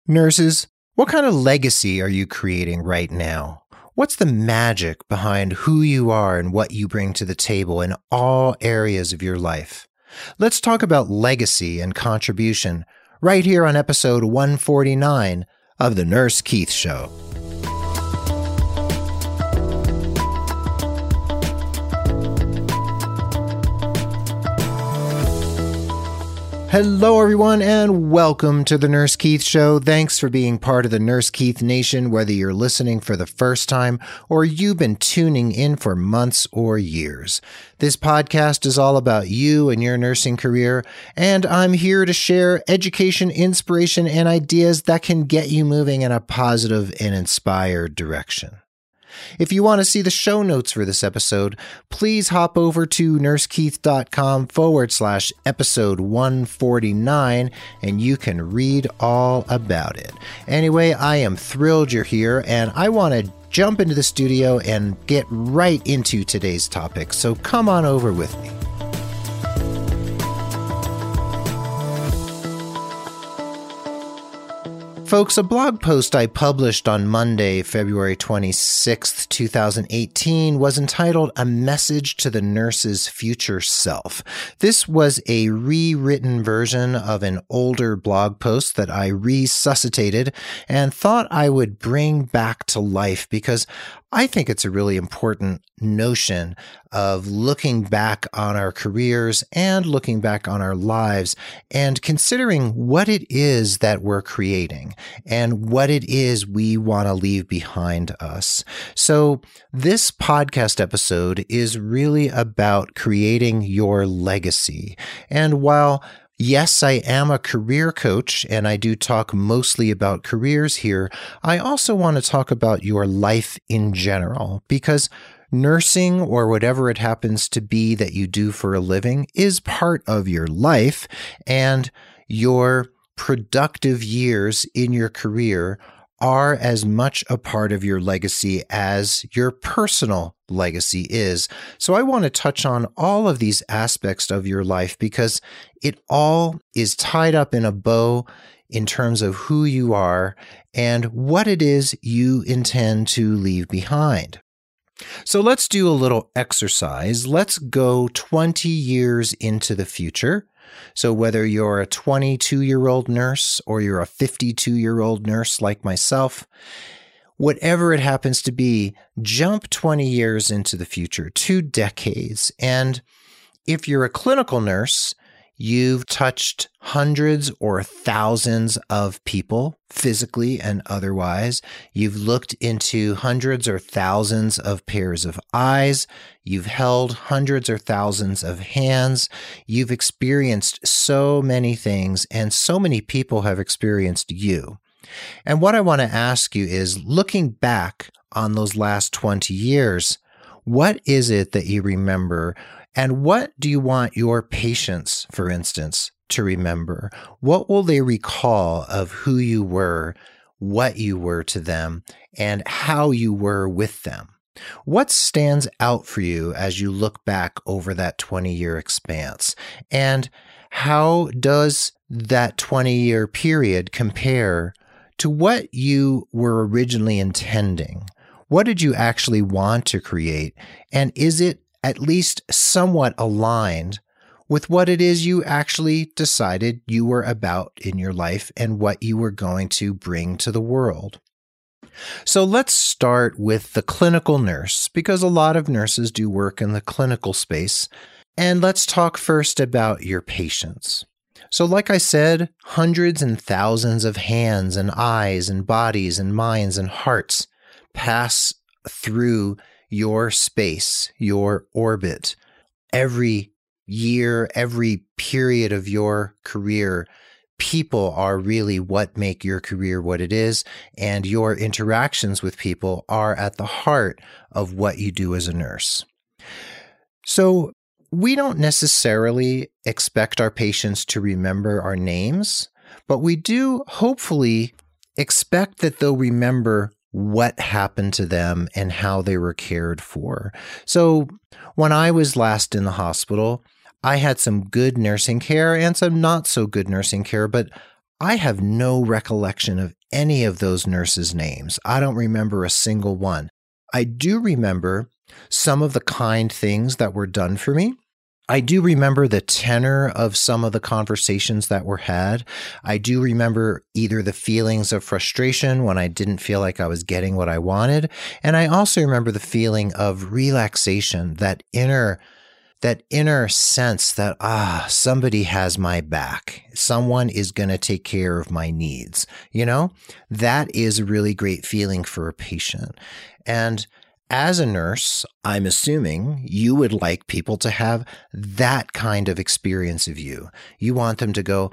Nurses, what kind of legacy are you creating right now? What's the magic behind who you are and what you bring to the table in all areas of your life? Let's talk about legacy and contribution right here on episode 149 of The Nurse Keith Show. Hello, everyone, and welcome to the Nurse Keith Show. Thanks for being part of the Nurse Keith Nation, whether you're listening for the first time or you've been tuning in for months or years. This podcast is all about you and your nursing career, and I'm here to share education, inspiration, and ideas that can get you moving in a positive and inspired direction. If you want to see the show notes for this episode, please hop over to nursekeith.com/episode 149 and you can read all about it. Anyway, I am thrilled you're here and I want to jump into the studio and get right into today's topic. So come on over with me. Folks, a blog post I published on Monday, February 26th, 2018 was entitled A Message to the Nurse's Future Self. This was a rewritten version of an older blog post that I resuscitated and thought I would bring back to life because I think it's a really important notion of looking back on our careers and looking back on our lives and considering what it is that we're creating and what it is we want to leave behind us. So this podcast episode is really about creating your legacy. And while yes, I am a career coach, and I do talk mostly about careers here, I also want to talk about your life in general, because nursing, or whatever it happens to be that you do for a living, is part of your life, and your productive years in your career are as much a part of your legacy as your personal legacy is. So I want to touch on all of these aspects of your life because it all is tied up in a bow in terms of who you are and what it is you intend to leave behind. So let's do a little exercise. Let's go 20 years into the future. So whether you're a 22-year-old nurse or you're a 52-year-old nurse like myself, whatever it happens to be, jump 20 years into the future, 2 decades. And if you're a clinical nurse, you've touched hundreds or thousands of people, physically and otherwise. You've looked into hundreds or thousands of pairs of eyes. You've held hundreds or thousands of hands. You've experienced so many things, and so many people have experienced you. And what I want to ask you is, looking back on those last 20 years, what is it that you remember? And what do you want your patients, for instance, to remember? What will they recall of who you were, what you were to them, and how you were with them? What stands out for you as you look back over that 20-year expanse? And how does that 20-year period compare to what you were originally intending? What did you actually want to create? And is it at least somewhat aligned with what it is you actually decided you were about in your life and what you were going to bring to the world? So let's start with the clinical nurse, because a lot of nurses do work in the clinical space. And let's talk first about your patients. So like I said, hundreds and thousands of hands and eyes and bodies and minds and hearts pass through your space, your orbit. Every year, every period of your career, people are really what make your career what it is, and your interactions with people are at the heart of what you do as a nurse. So we don't necessarily expect our patients to remember our names, but we do hopefully expect that they'll remember what happened to them and how they were cared for. So when I was last in the hospital, I had some good nursing care and some not so good nursing care, but I have no recollection of any of those nurses' names. I don't remember a single one. I do remember some of the kind things that were done for me. I do remember the tenor of some of the conversations that were had. I do remember either the feelings of frustration when I didn't feel like I was getting what I wanted. And I also remember the feeling of relaxation, that inner sense that, somebody has my back. Someone is going to take care of my needs. That is a really great feeling for a patient. And as a nurse, I'm assuming you would like people to have that kind of experience of you. You want them to go,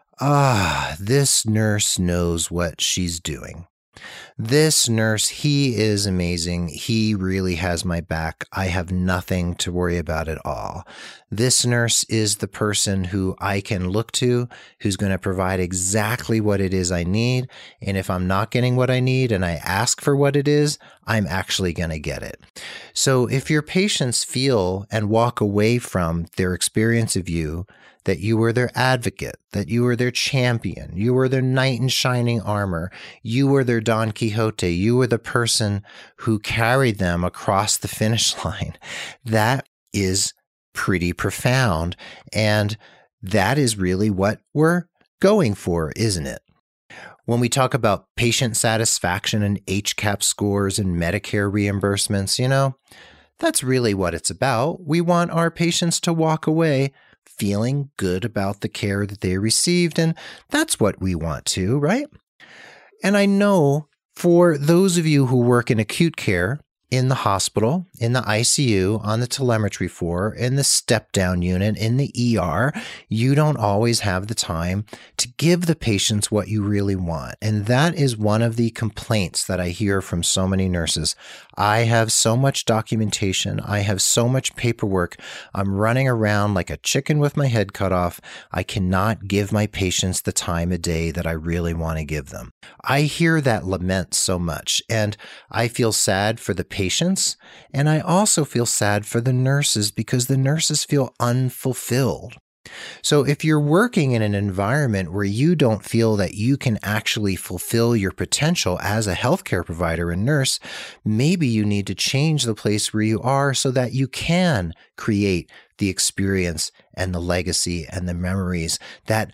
this nurse knows what she's doing. This nurse, he is amazing. He really has my back. I have nothing to worry about at all. This nurse is the person who I can look to, who's going to provide exactly what it is I need. And if I'm not getting what I need and I ask for what it is, I'm actually going to get it. So if your patients feel and walk away from their experience of you that you were their advocate, that you were their champion, you were their knight in shining armor, you were their Don Quixote, you were the person who carried them across the finish line, that is pretty profound. And that is really what we're going for, isn't it? When we talk about patient satisfaction and HCAHPS scores and Medicare reimbursements, that's really what it's about. We want our patients to walk away feeling good about the care that they received, and that's what we want to, right? And I know for those of you who work in acute care, in the hospital, in the ICU, on the telemetry floor, in the step-down unit, in the ER, you don't always have the time to give the patients what you really want. And that is one of the complaints that I hear from so many nurses. I have so much documentation. I have so much paperwork. I'm running around like a chicken with my head cut off. I cannot give my patients the time of day that I really want to give them. I hear that lament so much, and I feel sad for the patients, and I also feel sad for the nurses because the nurses feel unfulfilled. So if you're working in an environment where you don't feel that you can actually fulfill your potential as a healthcare provider and nurse, maybe you need to change the place where you are so that you can create the experience and the legacy and the memories that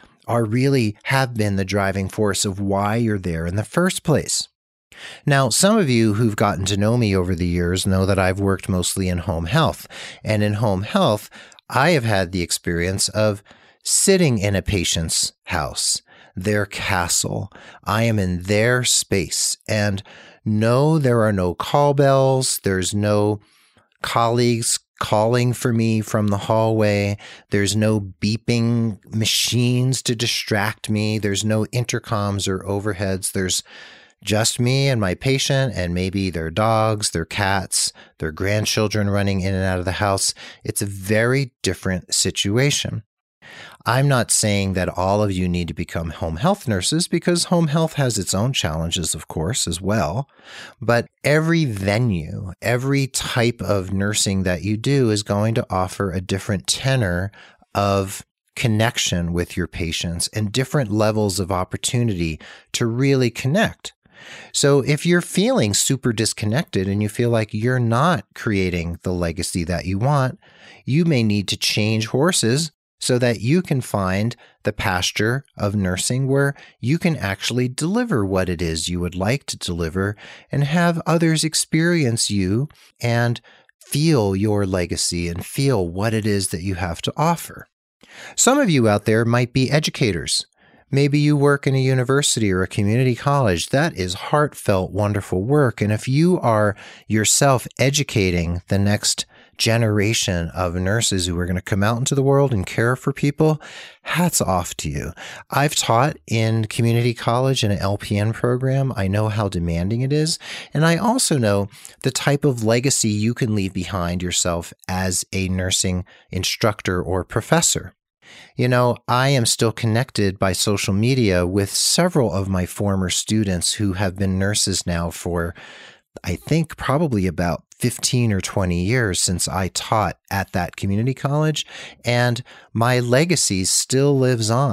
have been the driving force of why you're there in the first place. Now, some of you who've gotten to know me over the years know that I've worked mostly in home health. And in home health, I have had the experience of sitting in a patient's house, their castle. I am in their space. And no, there are no call bells. There's no colleagues calling for me from the hallway. There's no beeping machines to distract me. There's no intercoms or overheads. There's just me and my patient and maybe their dogs, their cats, their grandchildren running in and out of the house. It's a very different situation. I'm not saying that all of you need to become home health nurses because home health has its own challenges, of course, as well. But every venue, every type of nursing that you do is going to offer a different tenor of connection with your patients and different levels of opportunity to really connect. So if you're feeling super disconnected and you feel like you're not creating the legacy that you want, you may need to change horses so that you can find the pasture of nursing where you can actually deliver what it is you would like to deliver and have others experience you and feel your legacy and feel what it is that you have to offer. Some of you out there might be educators. Maybe you work in a university or a community college. That is heartfelt, wonderful work. And if you are yourself educating the next generation of nurses who are going to come out into the world and care for people, hats off to you. I've taught in community college in an LPN program. I know how demanding it is. And I also know the type of legacy you can leave behind yourself as a nursing instructor or professor. You know, I am still connected by social media with several of my former students who have been nurses now for, I think, probably about 15 or 20 years since I taught at that community college. And my legacy still lives on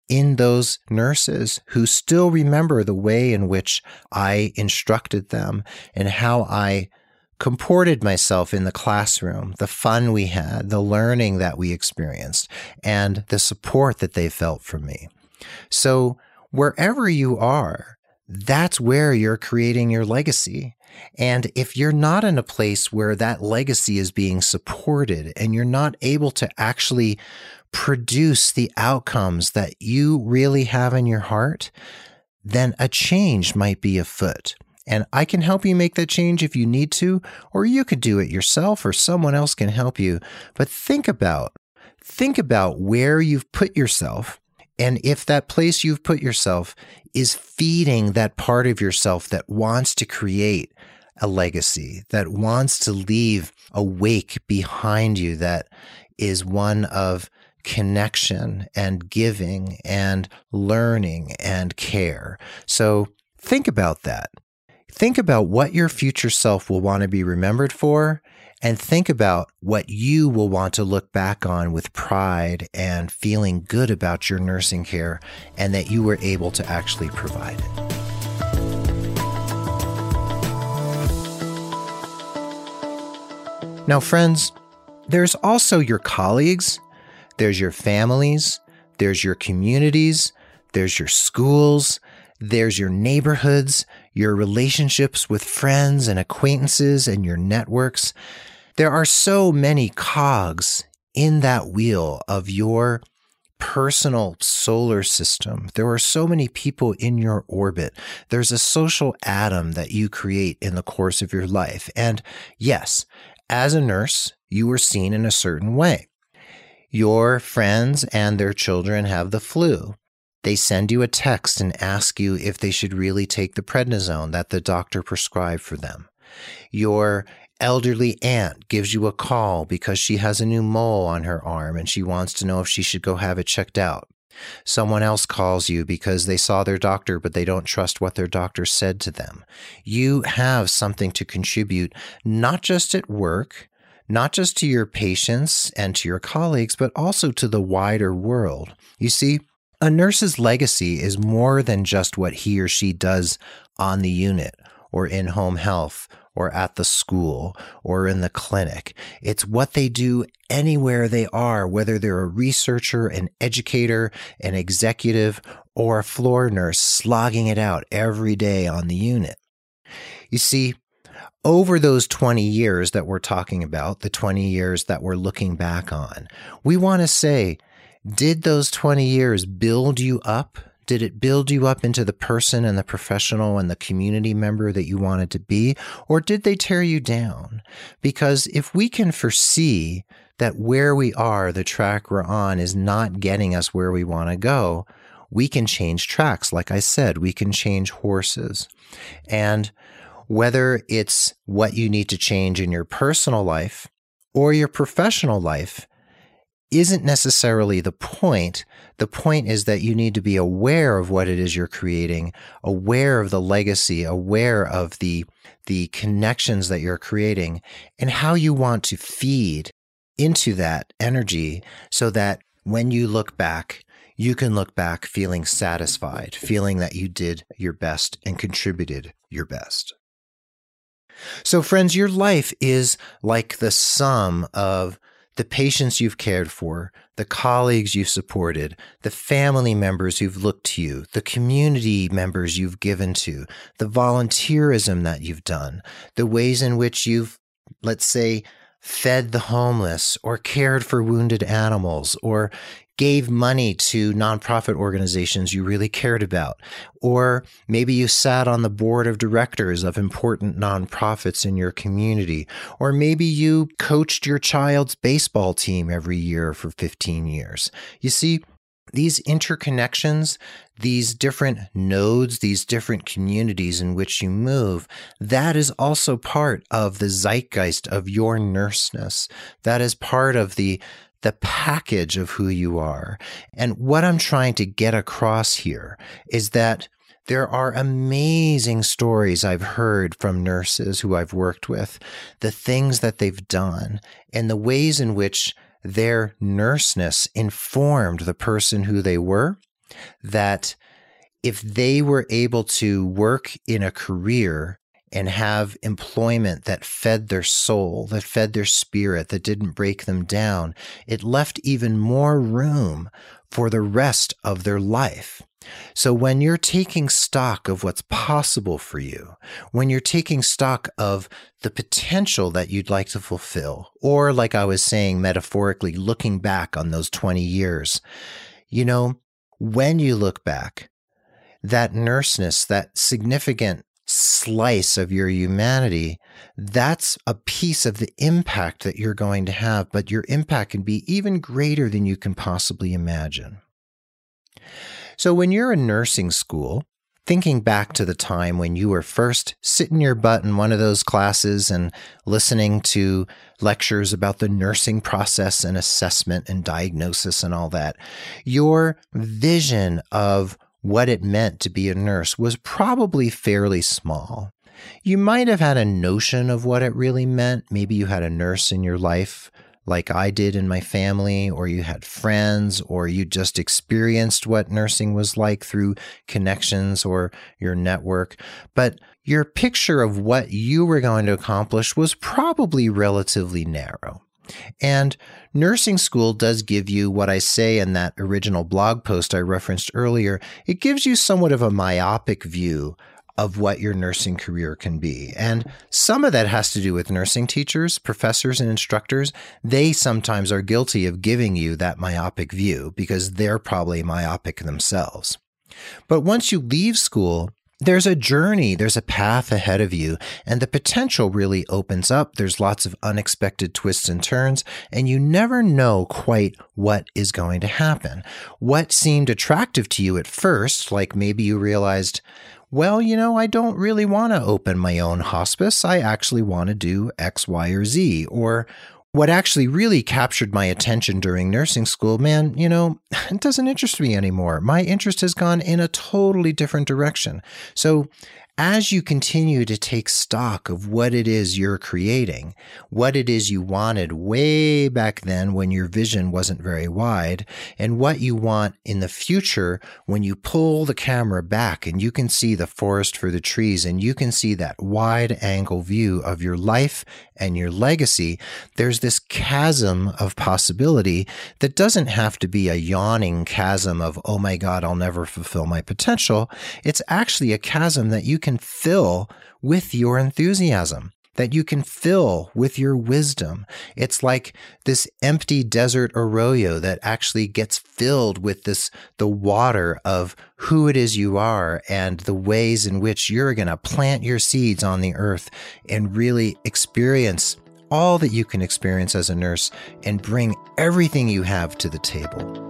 in those nurses who still remember the way in which I instructed them and how I comported myself in the classroom, the fun we had, the learning that we experienced, and the support that they felt from me. So wherever you are, that's where you're creating your legacy. And if you're not in a place where that legacy is being supported and you're not able to actually produce the outcomes that you really have in your heart, then a change might be afoot. And I can help you make that change if you need to, or you could do it yourself, or someone else can help you. But think about where you've put yourself, and if that place you've put yourself is feeding that part of yourself that wants to create a legacy, that wants to leave a wake behind you that is one of connection and giving and learning and care. So think about that. Think about what your future self will want to be remembered for, and think about what you will want to look back on with pride and feeling good about your nursing care and that you were able to actually provide it. Now, friends, there's also your colleagues, there's your families, there's your communities, there's your schools, there's your neighborhoods, your relationships with friends and acquaintances and your networks. There are so many cogs in that wheel of your personal solar system. There are so many people in your orbit. There's a social atom that you create in the course of your life. And yes, as a nurse, you were seen in a certain way. Your friends and their children have the flu. They send you a text and ask you if they should really take the prednisone that the doctor prescribed for them. Your elderly aunt gives you a call because she has a new mole on her arm and she wants to know if she should go have it checked out. Someone else calls you because they saw their doctor, but they don't trust what their doctor said to them. You have something to contribute, not just at work, not just to your patients and to your colleagues, but also to the wider world. You see, a nurse's legacy is more than just what he or she does on the unit or in home health or at the school or in the clinic. It's what they do anywhere they are, whether they're a researcher, an educator, an executive, or a floor nurse slogging it out every day on the unit. You see, over those 20 years that we're talking about, the 20 years that we're looking back on, we want to say, did those 20 years build you up? Did it build you up into the person and the professional and the community member that you wanted to be? Or did they tear you down? Because if we can foresee that where we are, the track we're on, is not getting us where we want to go, we can change tracks. Like I said, we can change horses. And whether it's what you need to change in your personal life or your professional life, isn't necessarily the point. The point is that you need to be aware of what it is you're creating, aware of the legacy, aware of the connections that you're creating, and how you want to feed into that energy so that when you look back, you can look back feeling satisfied, feeling that you did your best and contributed your best. So friends, your life is like the sum of the patients you've cared for, the colleagues you've supported, the family members who've looked to you, the community members you've given to, the volunteerism that you've done, the ways in which you've, let's say, fed the homeless or cared for wounded animals or gave money to nonprofit organizations you really cared about. Or maybe you sat on the board of directors of important nonprofits in your community. Or maybe you coached your child's baseball team every year for 15 years. You see, these interconnections, these different nodes, these different communities in which you move, that is also part of the zeitgeist of your nurseness. That is part of the package of who you are. And what I'm trying to get across here is that there are amazing stories I've heard from nurses who I've worked with, the things that they've done, and the ways in which their nurseness informed the person who they were that if they were able to work in a career and have employment that fed their soul, that fed their spirit, that didn't break them down, it left even more room for the rest of their life. So when you're taking stock of what's possible for you, when you're taking stock of the potential that you'd like to fulfill, or like I was saying metaphorically, looking back on those 20 years, when you look back, that nurseness, that significant slice of your humanity, that's a piece of the impact that you're going to have, but your impact can be even greater than you can possibly imagine. So when you're in nursing school, thinking back to the time when you were first sitting your butt in one of those classes and listening to lectures about the nursing process and assessment and diagnosis and all that, your vision of what it meant to be a nurse was probably fairly small. You might have had a notion of what it really meant. Maybe you had a nurse in your life like I did in my family, or you had friends, or you just experienced what nursing was like through connections or your network. But your picture of what you were going to accomplish was probably relatively narrow. And nursing school does give you what I say in that original blog post I referenced earlier. It gives you somewhat of a myopic view of what your nursing career can be. And some of that has to do with nursing teachers, professors, and instructors. They sometimes are guilty of giving you that myopic view because they're probably myopic themselves. But once you leave school, there's a journey, there's a path ahead of you, and the potential really opens up. There's lots of unexpected twists and turns, and you never know quite what is going to happen. What seemed attractive to you at first, like maybe you realized, well, I don't really want to open my own hospice. I actually want to do X, Y, or Z. Or what actually really captured my attention during nursing school, man, it doesn't interest me anymore. My interest has gone in a totally different direction. So as you continue to take stock of what it is you're creating, what it is you wanted way back then when your vision wasn't very wide, and what you want in the future when you pull the camera back and you can see the forest for the trees and you can see that wide angle view of your life and your legacy, there's this chasm of possibility that doesn't have to be a yawning chasm of, oh my God, I'll never fulfill my potential. It's actually a chasm that you can fill with your enthusiasm, that you can fill with your wisdom. It's like this empty desert arroyo that actually gets filled with the water of who it is you are and the ways in which you're going to plant your seeds on the earth and really experience all that you can experience as a nurse and bring everything you have to the table.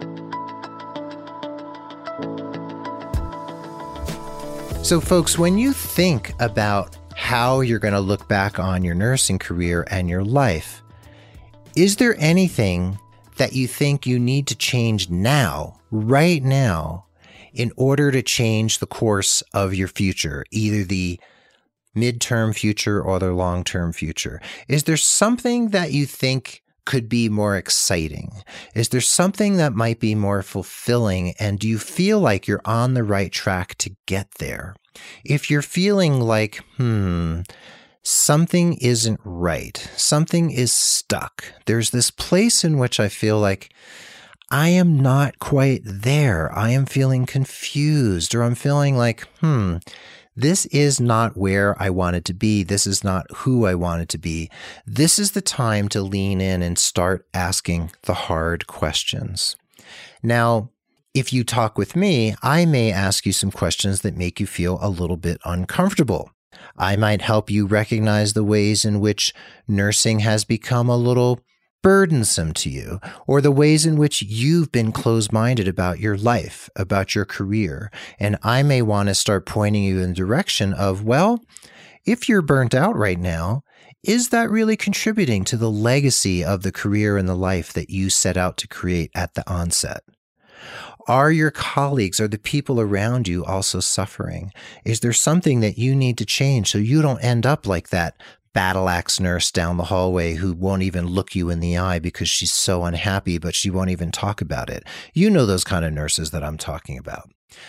So folks, when you think about how you're going to look back on your nursing career and your life, is there anything that you think you need to change now, right now, in order to change the course of your future, either the midterm future or the long-term future? Is there something that you think could be more exciting? Is there something that might be more fulfilling? And do you feel like you're on the right track to get there? If you're feeling like, something isn't right, something is stuck, there's this place in which I feel like I am not quite there, I am feeling confused, or I'm feeling like, this is not where I wanted to be. This is not who I wanted to be. This is the time to lean in and start asking the hard questions. Now, if you talk with me, I may ask you some questions that make you feel a little bit uncomfortable. I might help you recognize the ways in which nursing has become a little burdensome to you, or the ways in which you've been closed-minded about your life, about your career. And I may want to start pointing you in the direction of, well, if you're burnt out right now, is that really contributing to the legacy of the career and the life that you set out to create at the onset? Are your colleagues, are the people around you also suffering? Is there something that you need to change so you don't end up like that battle axe nurse down the hallway who won't even look you in the eye because she's so unhappy, but she won't even talk about it. You know those kind of nurses that I'm talking about.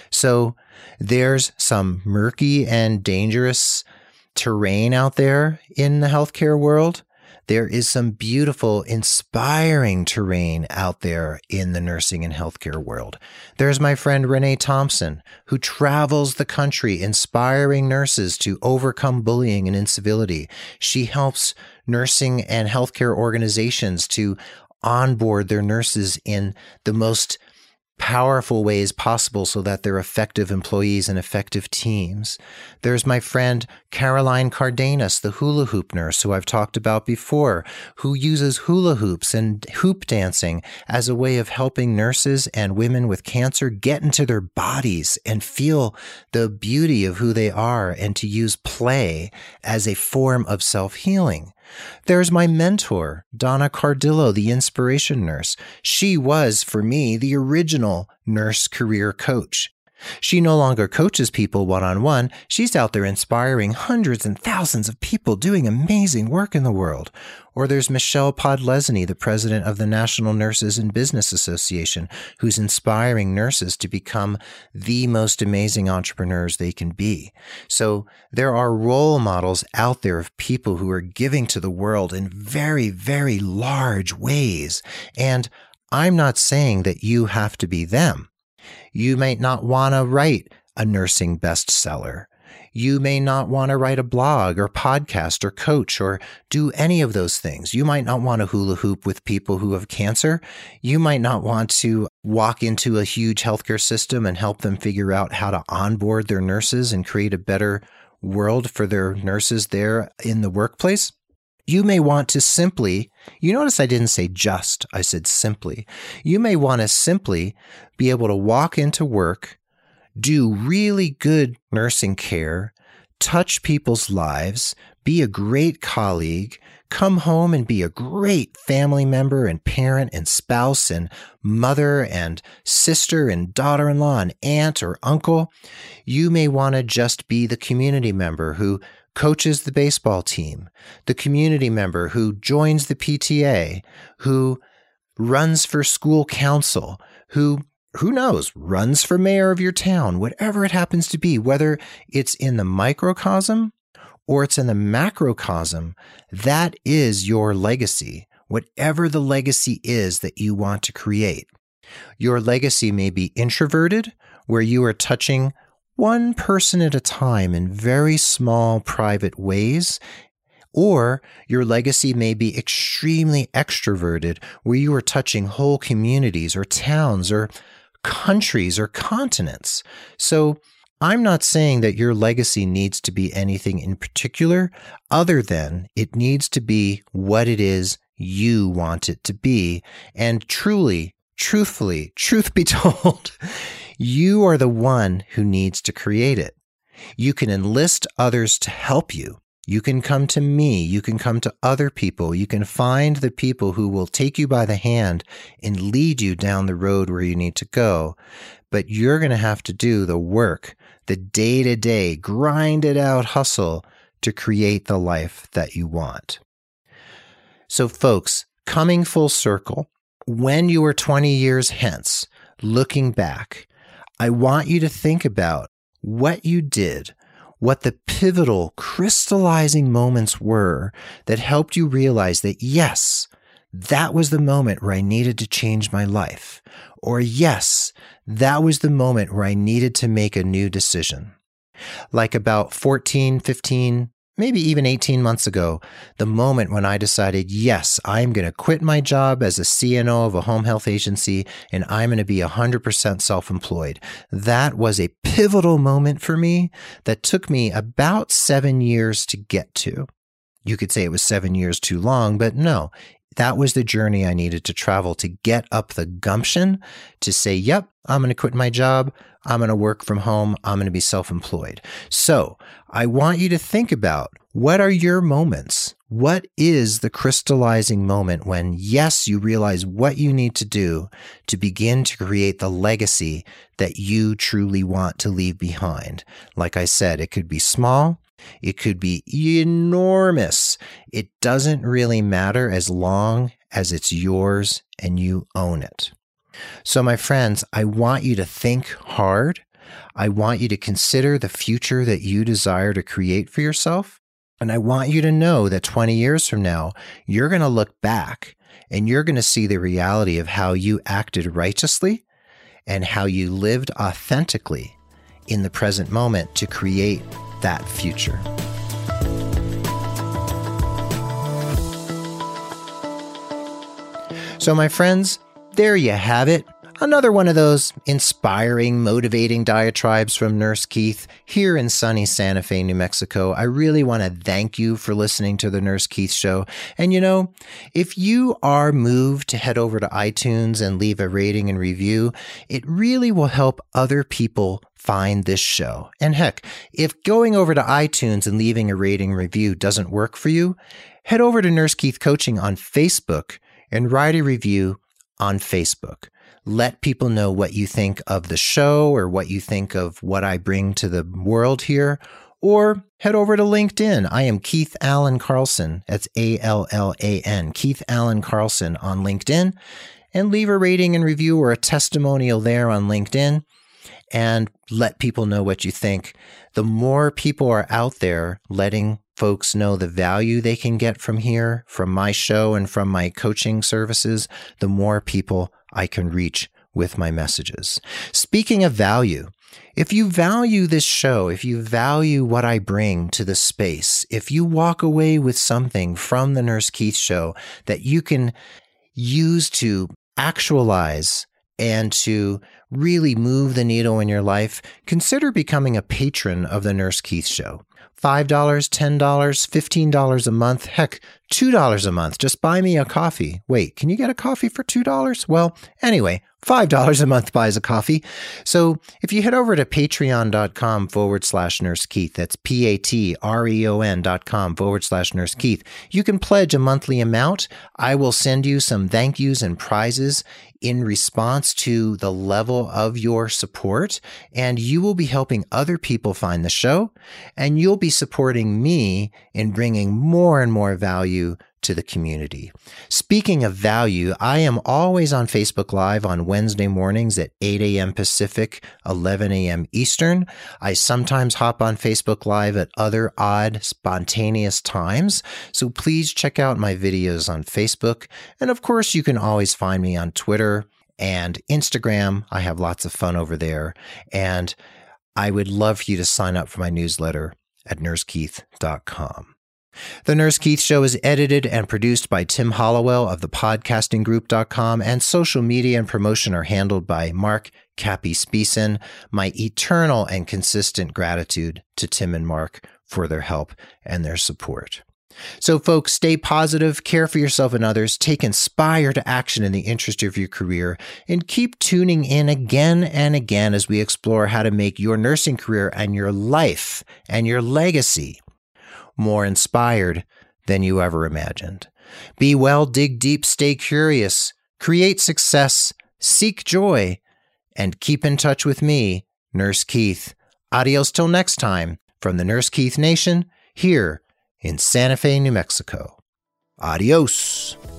So there's some murky and dangerous terrain out there in the healthcare world. There is some beautiful, inspiring terrain out there in the nursing and healthcare world. There's my friend Renee Thompson, who travels the country inspiring nurses to overcome bullying and incivility. She helps nursing and healthcare organizations to onboard their nurses in the most powerful ways possible so that they're effective employees and effective teams. There's my friend Caroline Cardenas, the hula hoop nurse who I've talked about before, who uses hula hoops and hoop dancing as a way of helping nurses and women with cancer get into their bodies and feel the beauty of who they are and to use play as a form of self-healing. There's my mentor, Donna Cardillo, the inspiration nurse. She was, for me, the original nurse career coach. She no longer coaches people one-on-one. She's out there inspiring hundreds and thousands of people doing amazing work in the world. Or there's Michelle Podlesny, the president of the National Nurses in Business Association, who's inspiring nurses to become the most amazing entrepreneurs they can be. So there are role models out there of people who are giving to the world in very, very large ways. And I'm not saying that you have to be them. You might not want to write a nursing bestseller. You may not want to write a blog or podcast or coach or do any of those things. You might not want to hula hoop with people who have cancer. You might not want to walk into a huge healthcare system and help them figure out how to onboard their nurses and create a better world for their nurses there in the workplace. You may want to simply, you notice I didn't say just, I said simply. You may want to simply be able to walk into work, do really good nursing care, touch people's lives, be a great colleague, come home and be a great family member and parent and spouse and mother and sister and daughter-in-law and aunt or uncle. You may want to just be the community member who coaches the baseball team, the community member who joins the PTA, who runs for school council, who knows, runs for mayor of your town, whatever it happens to be, whether it's in the microcosm or it's in the macrocosm, that is your legacy, whatever the legacy is that you want to create. Your legacy may be introverted, where you are touching one person at a time in very small private ways, or your legacy may be extremely extroverted, where you are touching whole communities or towns or countries or continents. So I'm not saying that your legacy needs to be anything in particular, other than it needs to be what it is you want it to be. And truly, truthfully, truth be told, you are the one who needs to create it. You can enlist others to help you. You can come to me. You can come to other people. You can find the people who will take you by the hand and lead you down the road where you need to go. But you're going to have to do the work, the day-to-day, grind-it-out hustle to create the life that you want. So folks, coming full circle, when you are 20 years hence, looking back, I want you to think about what you did, what the pivotal, crystallizing moments were that helped you realize that, yes, that was the moment where I needed to change my life. Or yes, that was the moment where I needed to make a new decision. Like about 14, 15, maybe even 18 months ago, the moment when I decided, yes, I'm going to quit my job as a CNO of a home health agency and I'm going to be 100% self-employed. That was a pivotal moment for me that took me about 7 years to get to. You could say it was 7 years too long, but no, that was the journey I needed to travel to get up the gumption to say, yep, I'm going to quit my job. I'm going to work from home. I'm going to be self-employed. So I want you to think about, what are your moments? What is the crystallizing moment when, yes, you realize what you need to do to begin to create the legacy that you truly want to leave behind? Like I said, it could be small. It could be enormous. it doesn't really matter as long as it's yours and you own it. So my friends, I want you to think hard. I want you to consider the future that you desire to create for yourself. And I want you to know that 20 years from now, you're going to look back and you're going to see the reality of how you acted righteously and how you lived authentically in the present moment to create that future. So my friends, there you have it. Another one of those inspiring, motivating diatribes from Nurse Keith here in sunny Santa Fe, New Mexico. I really want to thank you for listening to the Nurse Keith Show. And if you are moved to head over to iTunes and leave a rating and review, it really will help other people find this show. And heck, if going over to iTunes and leaving a rating review doesn't work for you, head over to Nurse Keith Coaching on Facebook and write a review on Facebook. Let people know what you think of the show or what you think of what I bring to the world here, or head over to LinkedIn. I am Keith Allen Carlson. That's ALLAN, Keith Allen Carlson on LinkedIn, and leave a rating and review or a testimonial there on LinkedIn and let people know what you think. The more people are out there letting folks know the value they can get from here, from my show and from my coaching services, the more people I can reach with my messages. Speaking of value, if you value this show, if you value what I bring to the space, if you walk away with something from the Nurse Keith Show that you can use to actualize and to really move the needle in your life, consider becoming a patron of the Nurse Keith Show. $5, $10, $15 a month, heck, $2 a month. Just buy me a coffee. Wait, can you get a coffee for $2? Well, anyway, $5 a month buys a coffee. So if you head over to patreon.com/Nurse Keith, that's patreon.com/Nurse Keith, you can pledge a monthly amount. I will send you some thank yous and prizes in response to the level of your support, and you will be helping other people find the show, and you'll be supporting me in bringing more and more value to the community. Speaking of value, I am always on Facebook Live on Wednesday mornings at 8 a.m. Pacific, 11 a.m. Eastern. I sometimes hop on Facebook Live at other odd, spontaneous times. So please check out my videos on Facebook. And of course, you can always find me on Twitter and Instagram. I have lots of fun over there. And I would love for you to sign up for my newsletter at nursekeith.com. The Nurse Keith Show is edited and produced by Tim Hollowell of thepodcastinggroup.com, and social media and promotion are handled by Mark Cappy Speeson. My eternal and consistent gratitude to Tim and Mark for their help and their support. So folks, stay positive, care for yourself and others, take inspired action in the interest of your career, and keep tuning in again and again as we explore how to make your nursing career and your life and your legacy more inspired than you ever imagined. Be well, dig deep, stay curious, create success, seek joy, and keep in touch with me, Nurse Keith. Adios till next time from the Nurse Keith Nation here in Santa Fe, New Mexico. Adios.